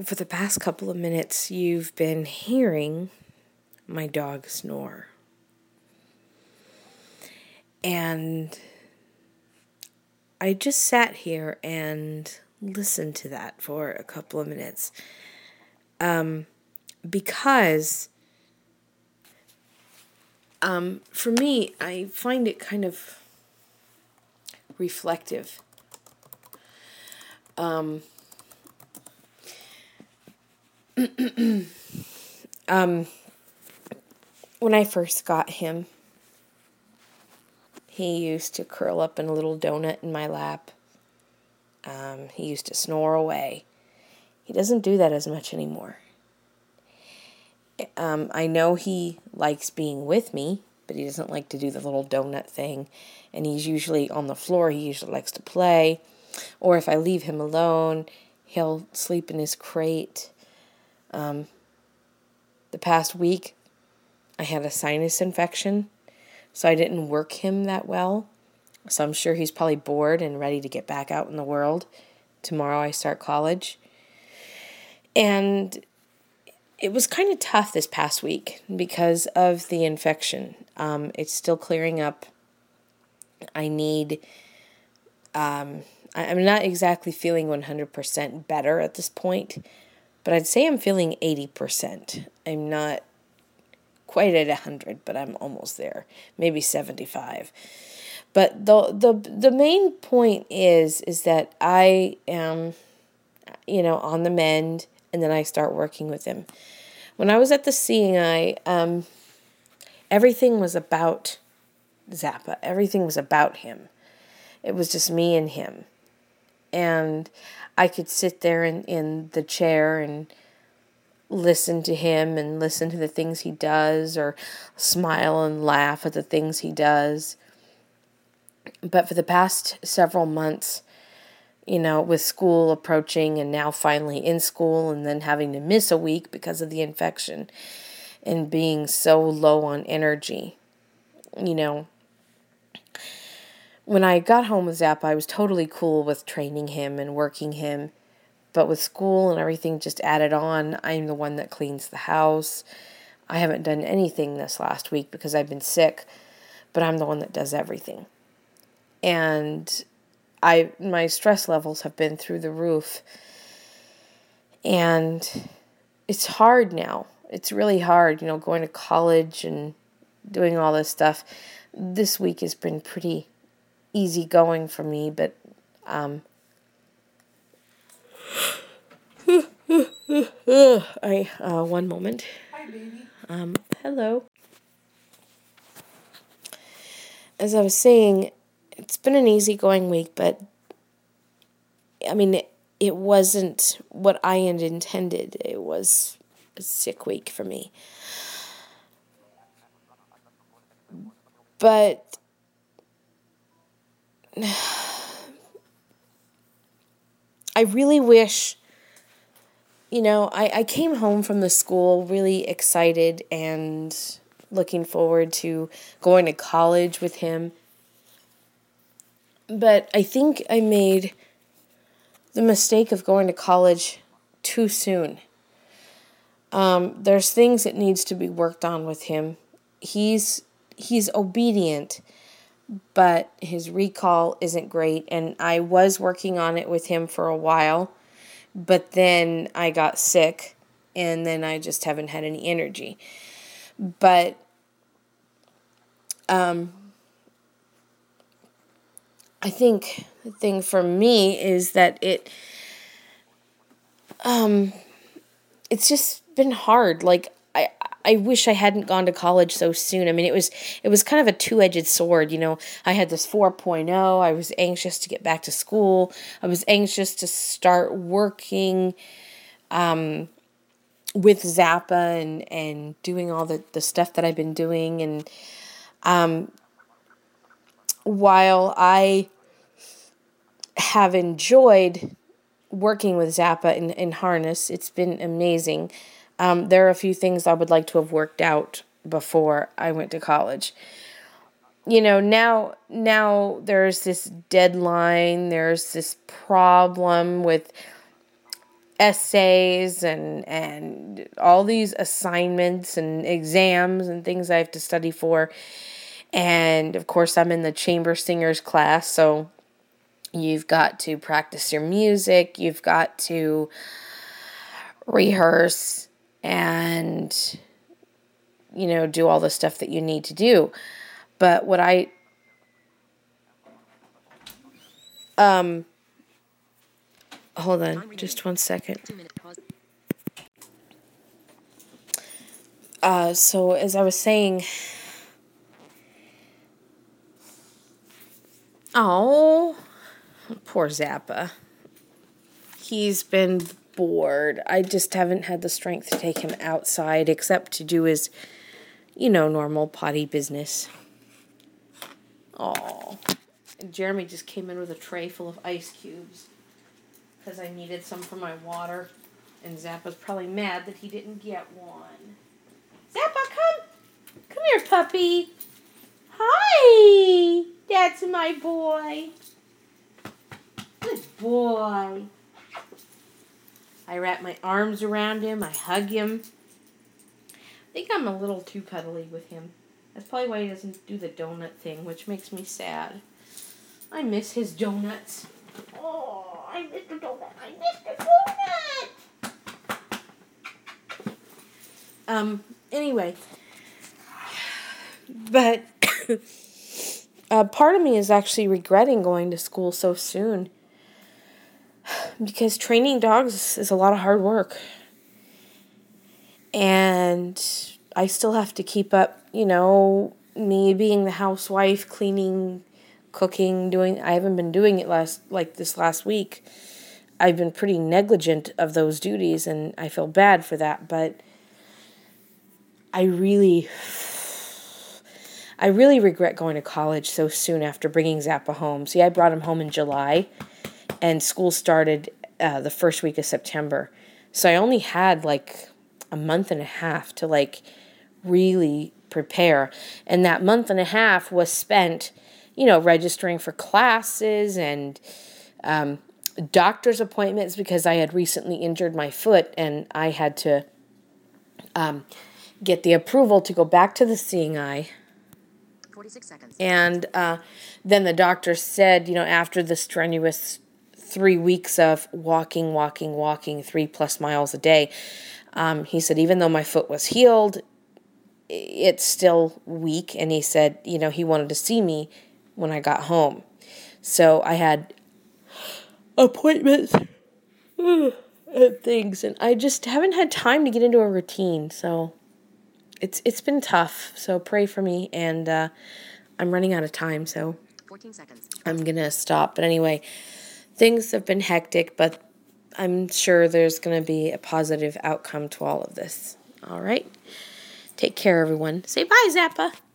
For the past couple of minutes, you've been hearing my dog snore. And I just sat here and listened to that for a couple of minutes. Because for me, I find it kind of reflective. When I first got him, he used to curl up in a little donut in my lap. He used to snore away. He doesn't do that as much anymore. I know he likes being with me, but he doesn't like to do the little donut thing. And he's usually on the floor. He usually likes to play. Or if I leave him alone, he'll sleep in his crate. The past week, I had a sinus infection, so I didn't work him that well. So I'm sure he's probably bored and ready to get back out in the world. Tomorrow I start college. And it was kind of tough this past week because of the infection. It's still clearing up. I'm not exactly feeling 100% better at this point, but I'd say I'm feeling 80%. I'm not quite at 100, but I'm almost there, maybe 75. But the main point is that I am, on the mend, and then I start working with him. When I was at the Seeing Eye, everything was about Zappa. Everything was about him. It was just me and him. And I could sit there in the chair and listen to him and listen to the things he does, or smile and laugh at the things he does. But for the past several months, with school approaching and now finally in school and then having to miss a week because of the infection and being so low on energy, when I got home with Zappa, I was totally cool with training him and working him. But with school and everything just added on, I'm the one that cleans the house. I haven't done anything this last week because I've been sick, but I'm the one that does everything. And my stress levels have been through the roof. And it's hard now. It's really hard, going to college and doing all this stuff. This week has been pretty easy going for me, but one moment. Hi, baby. Hello. As I was saying, it's been an easygoing week, but it wasn't what I had intended. It was a sick week for me. But I really wish, I came home from the school really excited and looking forward to going to college with him. But I think I made the mistake of going to college too soon. There's things that needs to be worked on with him. He's obedient, but his recall isn't great. And I was working on it with him for a while, but then I got sick, and then I just haven't had any energy. But I think the thing for me is that it's just been hard. Like, I wish I hadn't gone to college so soon. It was kind of a two-edged sword, I had this 4.0. I was anxious to get back to school. I was anxious to start working with Zappa and doing all the stuff that I've been doing. And while I have enjoyed working with Zappa in harness, it's been amazing. There are a few things I would like to have worked out before I went to college. Now there's this deadline, there's this problem with essays and all these assignments and exams and things I have to study for. And of course, I'm in the chamber singers class, so you've got to practice your music, you've got to rehearse and, do all the stuff that you need to do. But what hold on, just 1 second. So as I was saying, oh, poor Zappa. He's been bored. I just haven't had the strength to take him outside except to do his, normal potty business. Oh, and Jeremy just came in with a tray full of ice cubes because I needed some for my water, and Zappa's probably mad that he didn't get one. Zappa, come here, puppy. Hi, that's my boy. Good boy. I wrap my arms around him. I hug him. I think I'm a little too cuddly with him. That's probably why he doesn't do the donut thing, which makes me sad. I miss his donuts. Oh, I miss the donut. I miss the donut. Anyway. But part of me is actually regretting going to school so soon. Because training dogs is a lot of hard work. And I still have to keep up, me being the housewife, cleaning, cooking, I haven't been doing it this last week. I've been pretty negligent of those duties, and I feel bad for that, but I really regret going to college so soon after bringing Zappa home. See, I brought him home in July, and school started the first week of September. So I only had a month and a half to really prepare. And that month and a half was spent, registering for classes and doctor's appointments because I had recently injured my foot and I had to get the approval to go back to the seeing eye. 46 seconds. And then the doctor said, after the strenuous 3 weeks of walking 3+ miles a day, he said, even though my foot was healed, it's still weak. And he said, he wanted to see me when I got home. So I had appointments and things, and I just haven't had time to get into a routine. So it's been tough. So pray for me, and I'm running out of time, so 14 seconds. I'm going to stop. But anyway, things have been hectic, but I'm sure there's going to be a positive outcome to all of this. All right? Take care, everyone. Say bye, Zappa.